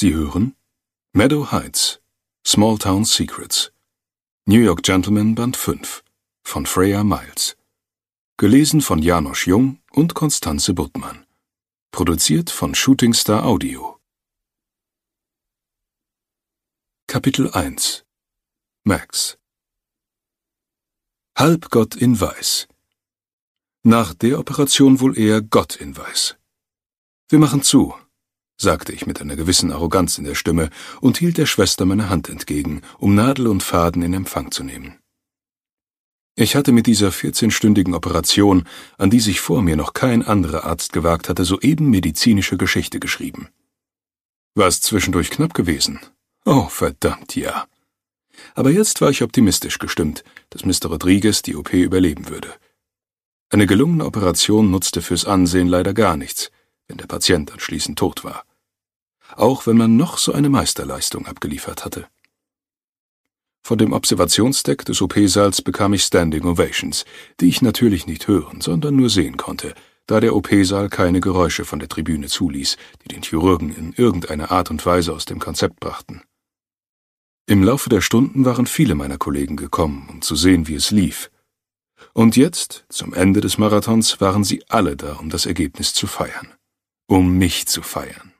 Sie hören Meadow Heights, Small Town Secrets, New York Gentleman Band 5 von Freya Miles. Gelesen von Janosch Jung und Constanze Buttmann. Produziert von Shooting Star Audio. Kapitel 1 Max. Halbgott in Weiß. Nach der Operation wohl eher Gott in Weiß. Wir machen zu, sagte ich mit einer gewissen Arroganz in der Stimme und hielt der Schwester meine Hand entgegen, um Nadel und Faden in Empfang zu nehmen. Ich hatte mit dieser 14-stündigen Operation, an die sich vor mir noch kein anderer Arzt gewagt hatte, soeben medizinische Geschichte geschrieben. War es zwischendurch knapp gewesen? Oh, verdammt, ja. Aber jetzt war ich optimistisch gestimmt, dass Mr. Rodriguez die OP überleben würde. Eine gelungene Operation nutzte fürs Ansehen leider gar nichts, wenn der Patient anschließend tot war. Auch wenn man noch so eine Meisterleistung abgeliefert hatte. Von dem Observationsdeck des OP-Saals bekam ich Standing Ovations, die ich natürlich nicht hören, sondern nur sehen konnte, da der OP-Saal keine Geräusche von der Tribüne zuließ, die den Chirurgen in irgendeiner Art und Weise aus dem Konzept brachten. Im Laufe der Stunden waren viele meiner Kollegen gekommen, um zu sehen, wie es lief. Und jetzt, zum Ende des Marathons, waren sie alle da, um das Ergebnis zu feiern. Um mich zu feiern.